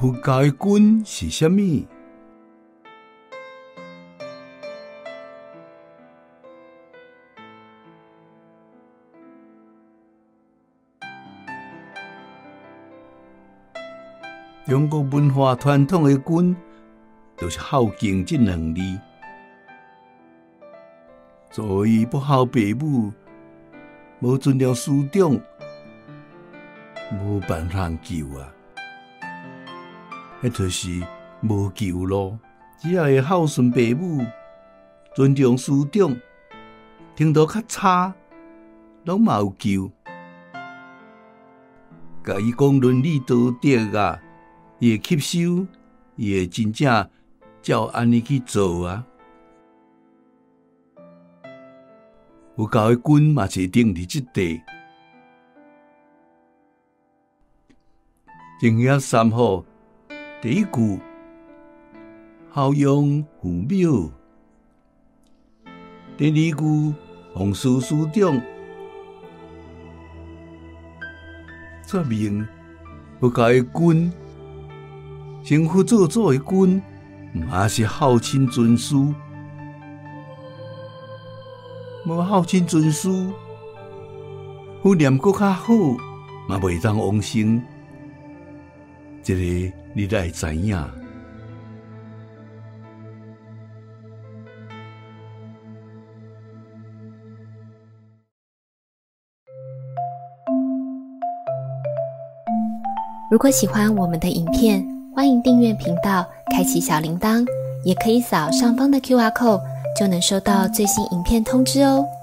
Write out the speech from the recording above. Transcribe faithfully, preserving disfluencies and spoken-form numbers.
佛教的君是什么？中国文化传统的君，就是孝敬这两字。所以不孝父母，无尊重师长，无办法救啊！迄就是无救咯。只要会孝顺父母，尊重师长，程度较差，拢嘛有救。甲伊讲伦理道德啊，伊会吸收，伊会真正照安尼去做啊。佛教的君嘛是定伫即地。正业三好，第一句孝养父母，第二句奉事师长，说明佛教的君，成佛做祖的君，嘛是孝亲尊师。无孝亲尊师，福念搁较好，嘛袂当往生。这个你才会知影。 如果喜欢我们的影片，欢迎订阅频道，开启小铃铛，也可以扫上方的 Q R code，就能收到最新影片通知哦。